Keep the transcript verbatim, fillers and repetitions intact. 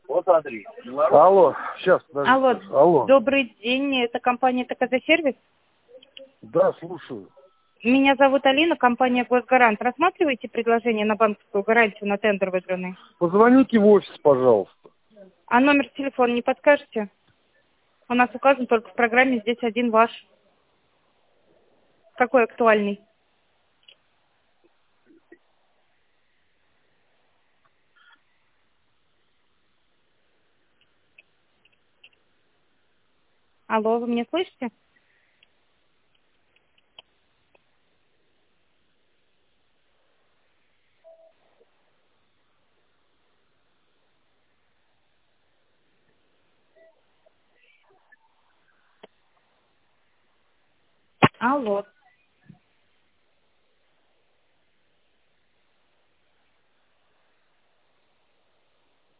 Вот смотри. Алло, сейчас, подожди. Алло, Алло. добрый день, это компания ТКЗ-сервис? Да, слушаю. Меня зовут Алина, компания Госгарант. Рассматриваете предложение на банковскую гарантию на тендер выигранный? Позвоните в офис, пожалуйста. А номер телефона не подскажете? У нас указан только в программе здесь один ваш. Какой актуальный? Алло, вы меня слышите? Алло.